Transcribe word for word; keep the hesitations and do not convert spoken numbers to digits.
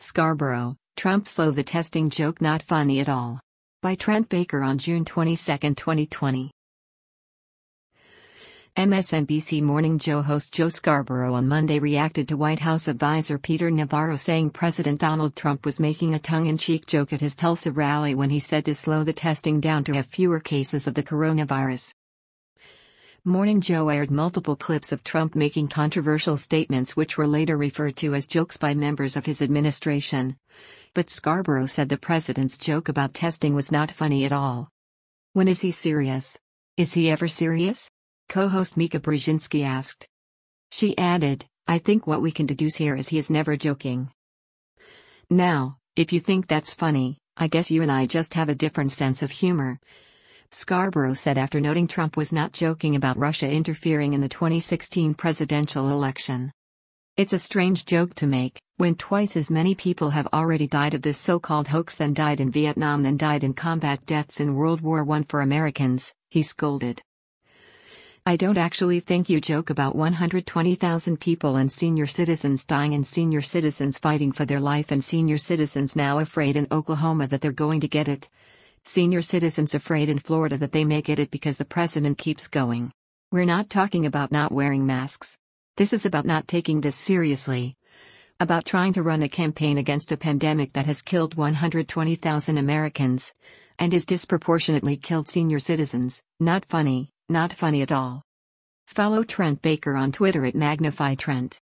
Scarborough, Trump slow the testing joke not funny at all. By Trent Baker on June twenty-second, twenty twenty. M S N B C Morning Joe host Joe Scarborough on Monday reacted to White House advisor Peter Navarro saying President Donald Trump was making a tongue-in-cheek joke at his Tulsa rally when he said to slow the testing down to have fewer cases of the coronavirus. Morning Joe aired multiple clips of Trump making controversial statements which were later referred to as jokes by members of his administration. But Scarborough said the president's joke about testing was not funny at all. When is he serious? Is he ever serious? Co-host Mika Brzezinski asked. She added, I think what we can deduce here is he is never joking. Now, if you think that's funny, I guess you and I just have a different sense of humor. Scarborough said after noting Trump was not joking about Russia interfering in the twenty sixteen presidential election. It's a strange joke to make, when twice as many people have already died of this so-called hoax than died in Vietnam than died in combat deaths in World War One for Americans, he scolded. I don't actually think you joke about one hundred twenty thousand people and senior citizens dying and senior citizens fighting for their life and senior citizens now afraid in Oklahoma that they're going to get it. Senior citizens afraid in Florida that they may get it because the president keeps going. We're not talking about not wearing masks. This is about not taking this seriously. About trying to run a campaign against a pandemic that has killed one hundred twenty thousand Americans. And has disproportionately killed senior citizens. Not funny, not funny at all. Follow Trent Baker on Twitter at Magnify Trent.